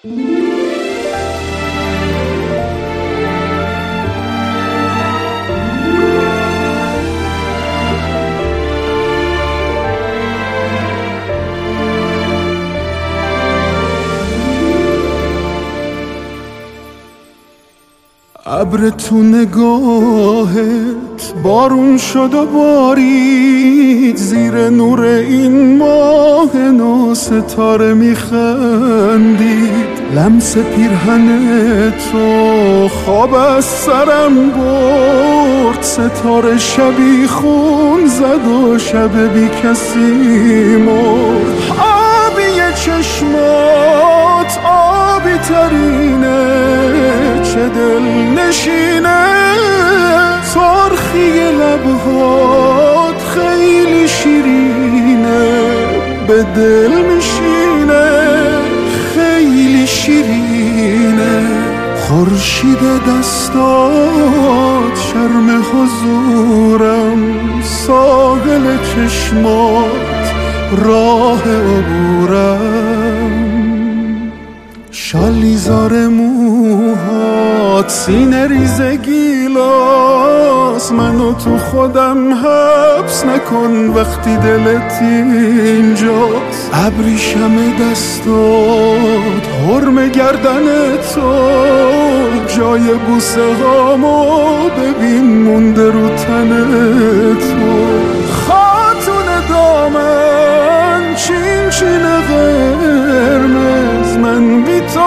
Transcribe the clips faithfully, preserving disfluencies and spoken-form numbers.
ابر تو نگاهت بارون شد و بارید، زیر نور این ماه نو ستاره میخندید. لمس پیرهن تو خواب از سرم برد، ستاره شبی خون زد و شب بی کسی مرد. آبی چشمات آبی ترینه، چه دل نشینه، ترخی لبهات خیلی شیرینه، به دل میشینه خیلی شیرینه. خورشید دستات شرم حضورم، ساحل چشمات راه عبورم. شالیزار موهات سینه ریز گیلاس، منو تو خودم حبس نکن وقتی دلت اینجاست. ابریشم دستات حرم گردن تو، جای بوسه هامو ببین مونده رو تن تو. خاتون دامن چین چین قرمز، من بی تو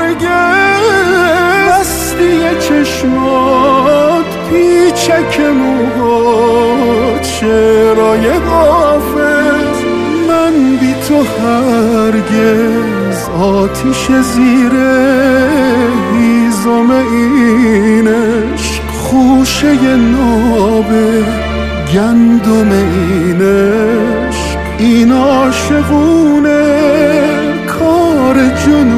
هرگز. بستی چشمات پیچک موهات شعرهای حافظ، من بی تو هرگز. آتیش زیر هیزم این عشق، خوشه نابه گندم این عشق. این عاشقونه کار جنون